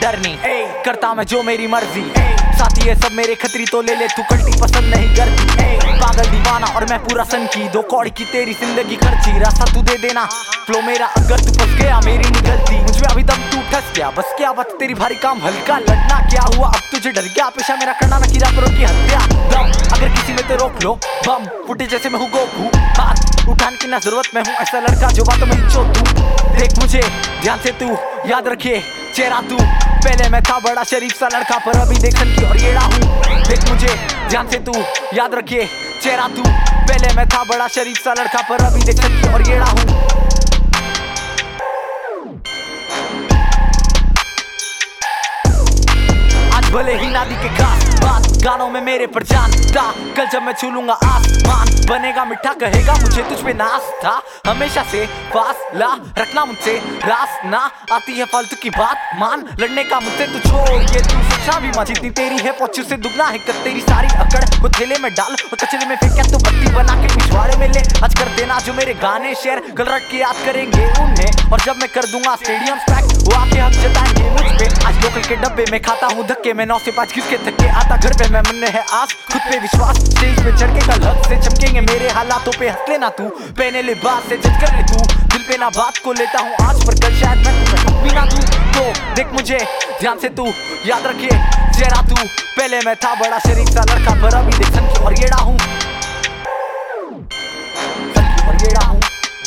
डर नहीं, करता मैं जो मेरी मर्जी। साथी है सब मेरे खतरी तो ले ले तू, कल्टी पसंद नहीं करती। पागल दीवाना और मैं पूरा सन की, 2 कौड़ी की तेरी जिंदगी खर्ची। रास्ता तू दे देना फ्लो मेरा, अगर तू फंस गया मेरी निकलती। मुझमें अभी तक तू ठस गया, बस क्या बात तेरी भारी काम हल्का। लड़ना क्या हुआ अब तुझे डर गया, पेशा मेरा करना ना कीड़ा करो की हत्या। दम अगर किसी में तो रोक लो, बम फुटे जैसे मैं हूँ गोकू। हाथ उठाने की ना जरूरत मैं हूँ ऐसा लड़का जो बातों में चो तू। देख मुझे ध्यान से तू याद रखे चेहरा तू, पहले मैं था बड़ा शरीफ सा लड़का पर अभी देखन की और येड़ा हूँ। देख मुझे ध्यान से तू याद रखे चेहरा तू, पहले मैं था बड़ा शरीफ सा लड़का पर अभी देखन की और येड़ा हूँ। आज भले ही नादी के घास बात गानों में मेरे पर जान था, कल जब मैं छू लूंगा आसमान बनेगा मिठा, कहेगा मुझे तुझ पे नाज था। हमेशा से फासला रखना मुझसे, रास ना आती है फालतू की बात मान। लड़ने का मुझसे तू छोड़ ये तू सोचना भी मत, जितनी तेरी है पहुंचू से दुगना है कर तेरी सारी अकड़ को थैले में डाल और कचरे में फेंक तो बत्ती बना के पिछवाड़े में ले। आज कर देना जो मेरे गाने शेयर, कल रट के याद करेंगे उन्हें, और जब मैं कर दूंगा स्टेडियम पैक वो आके हक जताएंगे मुझ पे। आज लोकल के डब्बे में खाता हूँ धक्के, मैं 9 से 5 घिस के थके आता घर पे। मैं मन है आस खुद पे विश्वास, स्टेज पे चढ़ के कल हक से चमकेंगे मेरे हालातों पे। हंस लेना तू पहने लिबास से जज कर ले तू, दिल पे ना बात को लेता हूँ आज पर कल शायद मैं तुम्हें भी ना दूं। तो देख मुझे ध्यान से तू याद रखे चेहरा तू, पहले मैं था बड़ा शरीफ सा लड़का पर अभी देख सन की और येड़ा हूँ, और येड़ा हूँ।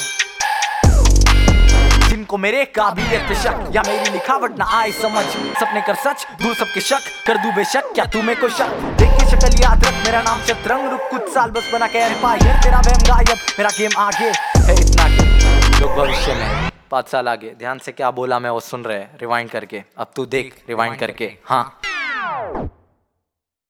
जिनको मेरे काबिलियत पे शक या मेरी लिखावट ना आए समझ, सपने कर सच दूर सबके शक कर दूं बेशक, क्या तू मेरे को शक देख के शक्ल याद रख। मेरा नाम शतरंग रुक कुछ साल बस बना के एम्पायर, तेरा वहम गायब मेरा गेम आगे है इतना के लोग भविष्य में 5 साल आगे। ध्यान से क्या बोला मैं वो सुन रहे रिवाइंड करके, अब तू देख रिवाइंड करके। हाँ